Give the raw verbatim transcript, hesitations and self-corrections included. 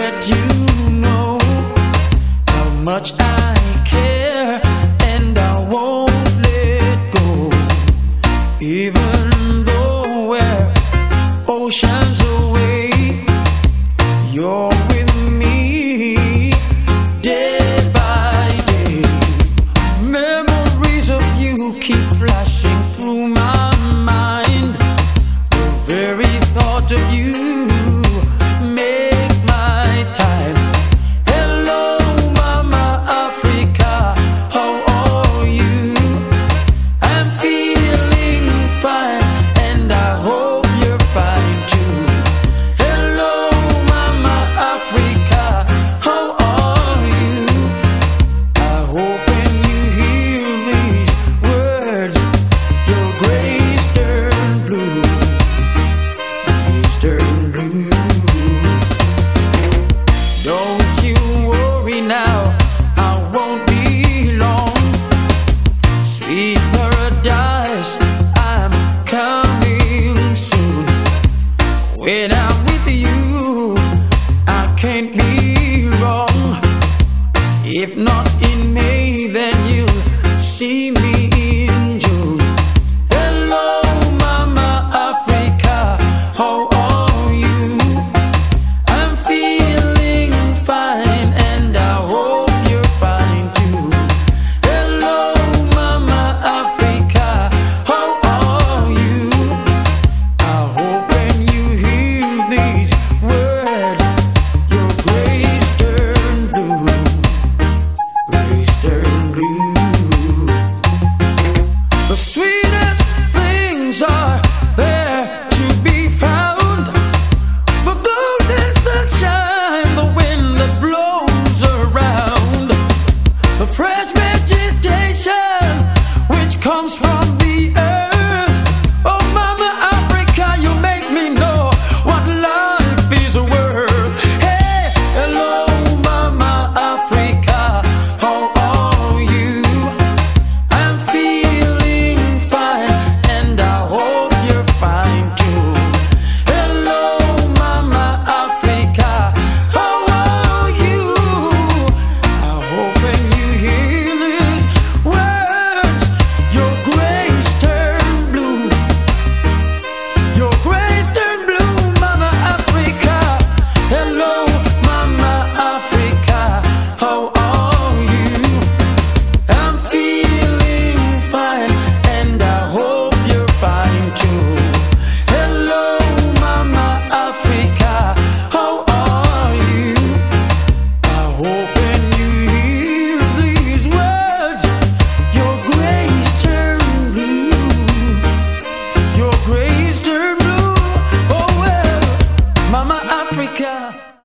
let you know how much I care, and I won't let go, even though we're oceans away. You're with me day by day. Memories of you keep flashing through my mind. The very thought of you make my time. Hello, Mama Africa, how are you? I'm feeling fine, and I hope you're fine too. Hello, Mama Africa, how are you? I hope when you hear these words, your grays turn blue, grays turn blue. Don't you worry now, I won't be long. Sweet paradise, I'm coming soon. When I'm with you, I can't be